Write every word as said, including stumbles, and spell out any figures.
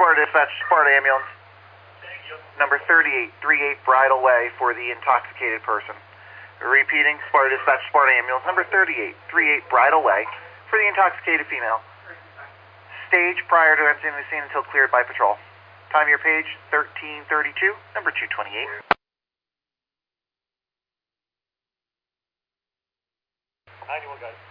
Sparta Dispatch, Sparta Ambulance. Number thirty-eight thirty-eight Bridal Way for the intoxicated person. Repeating, Sparta Dispatch, Sparta Ambulance, number thirty-eight thirty-eight Bridal Way for the intoxicated female. Stage prior to entering the scene until cleared by patrol. Time of your page, thirteen thirty-two, number two twenty-eight. ninety-one guys.